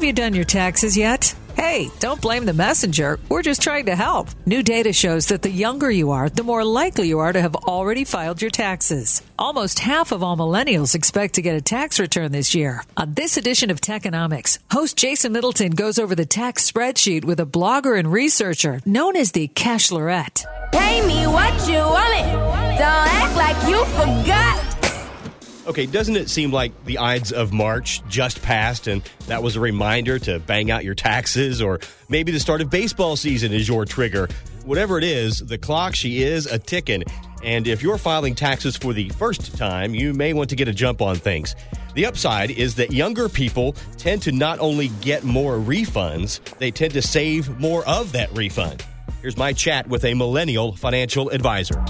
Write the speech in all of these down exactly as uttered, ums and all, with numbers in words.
Have you done your taxes yet? Hey, don't blame the messenger. We're just trying to help. New data shows that the younger you are, the more likely you are to have already filed your taxes. Almost half of all millennials expect to get a tax return this year. On this edition of Techonomics, host Jason Middleton goes over the tax spreadsheet with a blogger and researcher known as the Cashlorette. Pay me what you want it. Don't act like you forgot. Okay, doesn't it seem like the Ides of March just passed and that was a reminder to bang out your taxes, or maybe the start of baseball season is your trigger? Whatever it is, the clock, she is a ticking. And if you're filing taxes for the first time, you may want to get a jump on things. The upside is that younger people tend to not only get more refunds, they tend to save more of that refund. Here's my chat with a millennial financial advisor.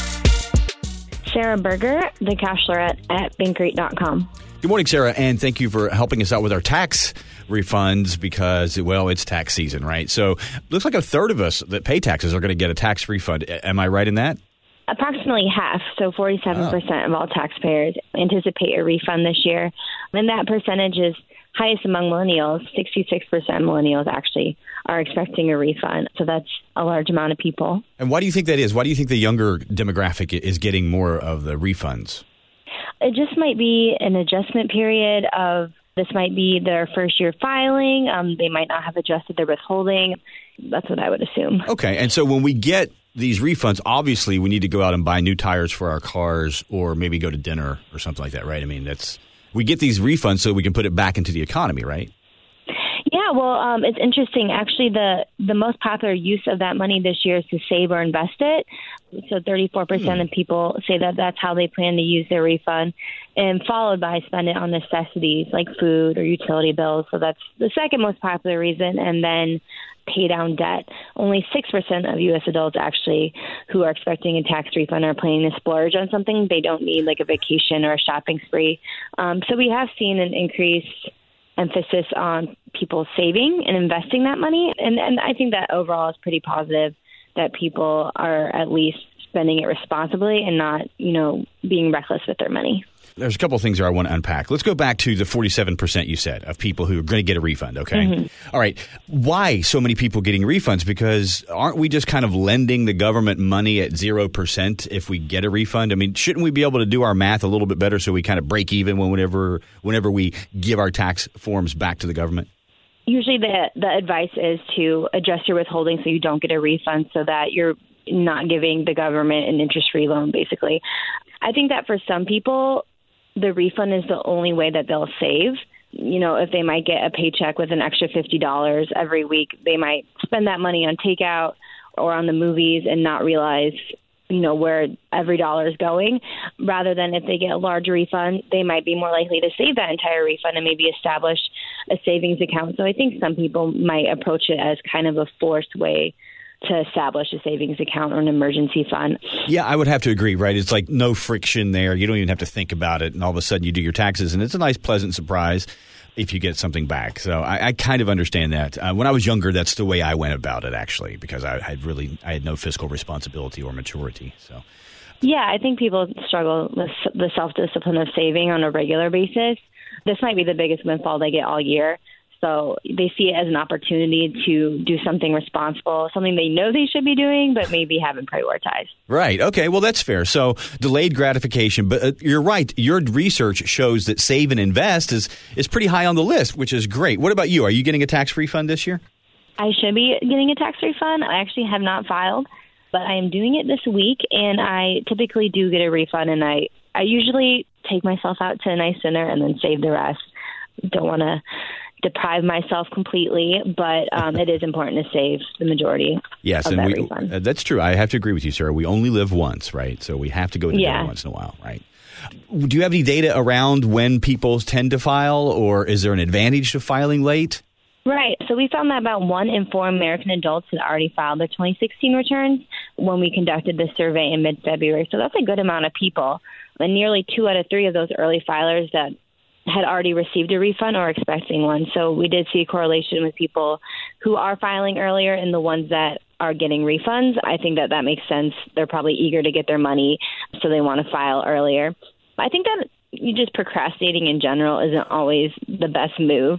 Sarah Berger, the Cashlorette at Bankrate dot com. Good morning, Sarah, and thank you for helping us out with our tax refunds because, well, it's tax season, right? So it looks like a third of us that pay taxes are going to get a tax refund. Am I right in that? Approximately half, so forty-seven percent oh. of all taxpayers anticipate a refund this year. And that percentage is highest among millennials. sixty-six percent of millennials actually are expecting a refund. So that's a large amount of people. And why do you think that is? Why do you think the younger demographic is getting more of the refunds? It just might be an adjustment period of this might be their first year filing. Um, they might not have adjusted their withholding. That's what I would assume. Okay. And so when we get these refunds, obviously we need to go out and buy new tires for our cars or maybe go to dinner or something like that, right? I mean, that's we get these refunds so we can put it back into the economy, right? Yeah, well, um, it's interesting. Actually, the, the most popular use of that money this year is to save or invest it. So thirty-four percent hmm. of people say that that's how they plan to use their refund, and followed by spend it on necessities like food or utility bills. So that's the second most popular reason, and then pay down debt. Only six percent of U S adults actually who are expecting a tax refund are planning to splurge on something they don't need, like a vacation or a shopping spree. Um, so we have seen an increased emphasis on people saving and investing that money. And, and I think that overall is pretty positive that people are at least spending it responsibly and not, you know, being reckless with their money. There's a couple of things there I want to unpack. Let's go back to the forty-seven percent you said of people who are going to get a refund, okay? Mm-hmm. All right. Why so many people getting refunds? Because aren't we just kind of lending the government money at zero percent if we get a refund? I mean, shouldn't we be able to do our math a little bit better so we kind of break even whenever, whenever we give our tax forms back to the government? Usually the, the advice is to adjust your withholding so you don't get a refund so that you're not giving the government an interest-free loan, basically. I think that for some people, the refund is the only way that they'll save. You know, if they might get a paycheck with an extra fifty dollars every week, they might spend that money on takeout or on the movies and not realize, you know, where every dollar is going. Rather than if they get a large refund, they might be more likely to save that entire refund and maybe establish a savings account. So I think some people might approach it as kind of a forced way to establish a savings account or an emergency fund. Yeah, I would have to agree, right? It's like no friction there. You don't even have to think about it. And all of a sudden you do your taxes and it's a nice, pleasant surprise if you get something back. So I, I kind of understand that. Uh, when I was younger, that's the way I went about it, actually, because I had really, I had no fiscal responsibility or maturity. So, yeah, I think people struggle with the self-discipline of saving on a regular basis. This might be the biggest windfall they get all year. So they see it as an opportunity to do something responsible, something they know they should be doing, but maybe haven't prioritized. Right. Okay. Well, that's fair. So delayed gratification. But uh, you're right. Your research shows that save and invest is, is pretty high on the list, which is great. What about you? Are you getting a tax refund this year? I should be getting a tax refund. I actually have not filed, but I am doing it this week, and I typically do get a refund, and I, I usually take myself out to a nice dinner and then save the rest. Don't want to deprive myself completely, but um, it is important to save the majority yes, of and that we, refund. Uh, that's true. I have to agree with you, Sarah. We only live once, right? So we have to go to yeah. dinner once in a while, right? Do you have any data around when people tend to file, or is there an advantage to filing late? Right. So we found that about one in four American adults had already filed their twenty sixteen returns when we conducted this survey in mid-February. So that's a good amount of people. And nearly two out of three of those early filers that had already received a refund or expecting one. So we did see a correlation with people who are filing earlier and the ones that are getting refunds. I think that that makes sense. They're probably eager to get their money, so they want to file earlier. I think that you just procrastinating in general isn't always the best move.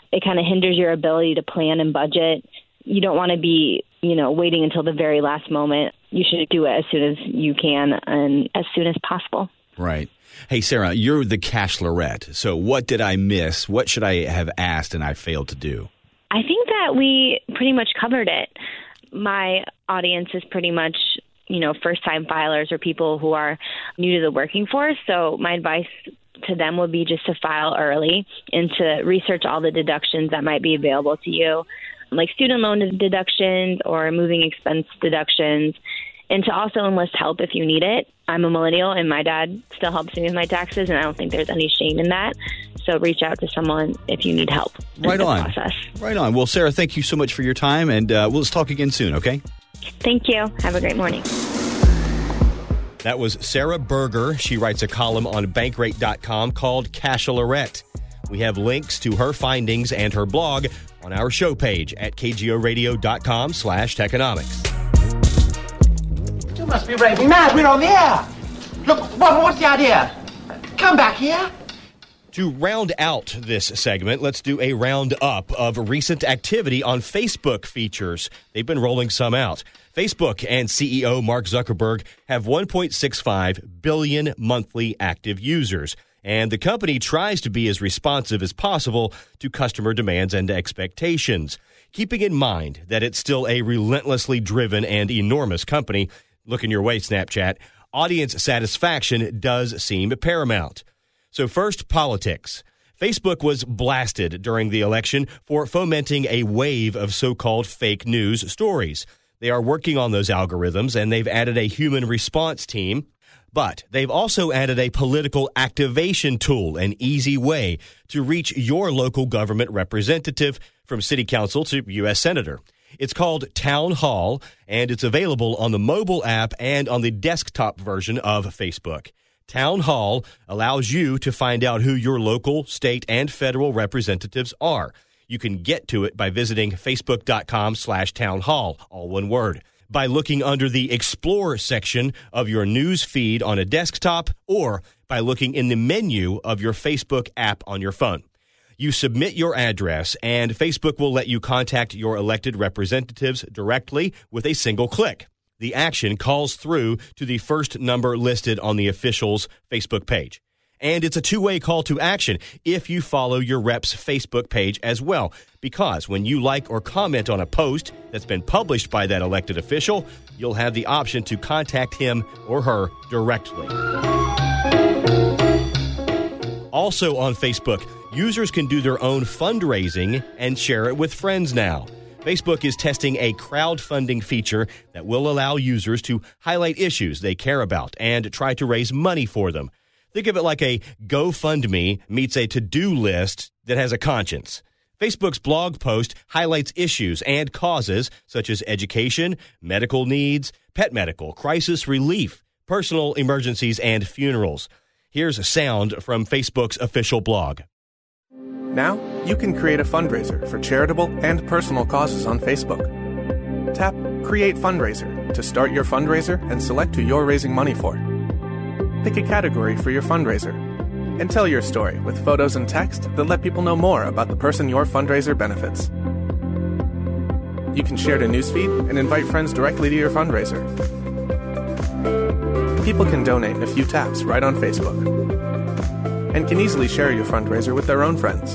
it kind of hinders your ability to plan and budget. You don't want to be, you know, waiting until the very last moment. You should do it as soon as you can and as soon as possible. Right. Hey, Sarah, you're the Cashlorette. So what did I miss? What should I have asked and I failed to do? I think that we pretty much covered it. My audience is pretty much, you know, first-time filers or people who are new to the working force. So my advice to them would be just to file early and to research all the deductions that might be available to you, like student loan deductions or moving expense deductions, and to also enlist help if you need it. I'm a millennial, and my dad still helps me with my taxes, and I don't think there's any shame in that. So reach out to someone if you need help. Right on. Process. Right on. Well, Sarah, thank you so much for your time, and uh, we'll just talk again soon, okay? Thank you. Have a great morning. That was Sarah Berger. She writes a column on Bankrate dot com called Cashlorette. We have links to her findings and her blog on our show page at kgoradio.com slash techonomics. You must be raving mad. We're on the air. Look, what, what's the idea? Come back here. To round out this segment, let's do a roundup of recent activity on Facebook features. They've been rolling some out. Facebook and C E O Mark Zuckerberg have one point six five billion monthly active users, and the company tries to be as responsive as possible to customer demands and expectations, keeping in mind that it's still a relentlessly driven and enormous company. Looking your way, Snapchat. Audience satisfaction does seem paramount. So first, politics. Facebook was blasted during the election for fomenting a wave of so-called fake news stories. They are working on those algorithms, and they've added a human response team. But they've also added a political activation tool, an easy way to reach your local government representative, from city council to U S senator. It's called Town Hall, and it's available on the mobile app and on the desktop version of Facebook. Town Hall allows you to find out who your local, state, and federal representatives are. You can get to it by visiting facebook.com slash town hall, all one word, by looking under the Explore section of your news feed on a desktop, or by looking in the menu of your Facebook app on your phone. You submit your address, and Facebook will let you contact your elected representatives directly with a single click. The action calls through to the first number listed on the official's Facebook page. And it's a two-way call to action if you follow your rep's Facebook page as well, because when you like or comment on a post that's been published by that elected official, you'll have the option to contact him or her directly. Also on Facebook, users can do their own fundraising and share it with friends now. Facebook is testing a crowdfunding feature that will allow users to highlight issues they care about and try to raise money for them. Think of it like a GoFundMe meets a to-do list that has a conscience. Facebook's blog post highlights issues and causes such as education, medical needs, pet medical, crisis relief, personal emergencies, and funerals. Here's a sound from Facebook's official blog. Now, you can create a fundraiser for charitable and personal causes on Facebook. Tap Create Fundraiser to start your fundraiser and select who you're raising money for. Pick a category for your fundraiser and tell your story with photos and text that let people know more about the person your fundraiser benefits. You can share to newsfeed and invite friends directly to your fundraiser. People can donate in a few taps right on Facebook and can easily share your fundraiser with their own friends.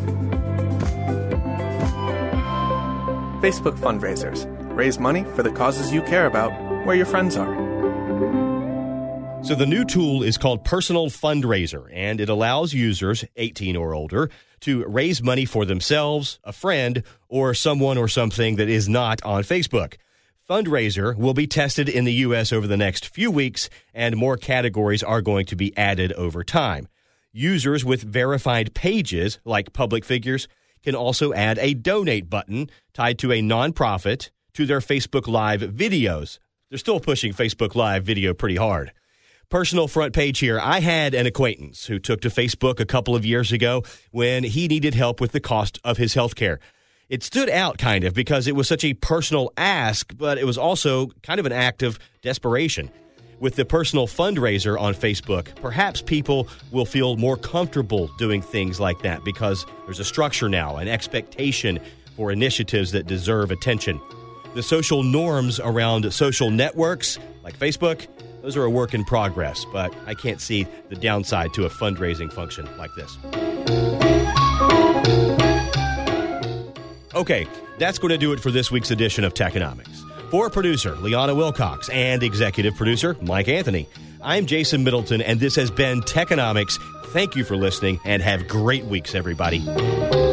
Facebook fundraisers. Raise money for the causes you care about where your friends are. So the new tool is called Personal Fundraiser, and it allows users eighteen or older to raise money for themselves, a friend, or someone or something that is not on Facebook. Fundraiser will be tested in the U S over the next few weeks, and more categories are going to be added over time. Users with verified pages, like public figures, can also add a donate button tied to a nonprofit to their Facebook Live videos. They're still pushing Facebook Live video pretty hard. Personal front page here. I had an acquaintance who took to Facebook a couple of years ago when he needed help with the cost of his health care. It stood out kind of because it was such a personal ask, but it was also kind of an act of desperation. With the personal fundraiser on Facebook, perhaps people will feel more comfortable doing things like that because there's a structure now, an expectation for initiatives that deserve attention. The social norms around social networks like Facebook, those are a work in progress, but I can't see the downside to a fundraising function like this. Okay, that's going to do it for this week's edition of Techonomics. For producer Liana Wilcox and executive producer Mike Anthony, I'm Jason Middleton, and this has been Techonomics. Thank you for listening, and have great weeks, everybody.